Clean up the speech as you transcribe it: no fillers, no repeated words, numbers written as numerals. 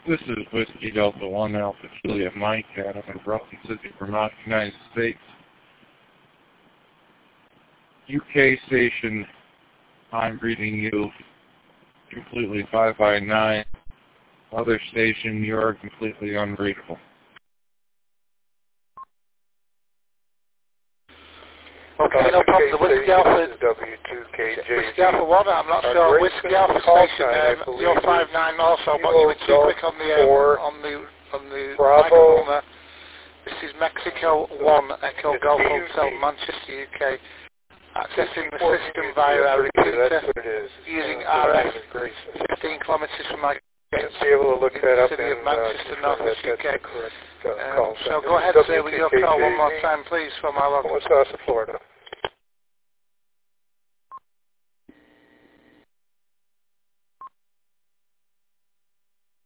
This is Whiskey Delta 1 Alpha Juliet Mike out of Rockland City, Vermont, United States. UK station, I'm reading you completely 5 by 9. Other station, you are completely unreadable. Okay, no problem. The Whiskey Alpha Whiskey Alpha 1, I'm not sure. Whiskey Alpha station, you're 5-9 also, but you were too quick on the microphone there. This is Mexico 1, Echo Golf Hotel, Manchester, UK. Accessing the system via our repeater using RF 15 kilometers from my gate in the city of Manchester, Northwest UK. So go ahead, sir, with your call one more time, please, from our log. Florida.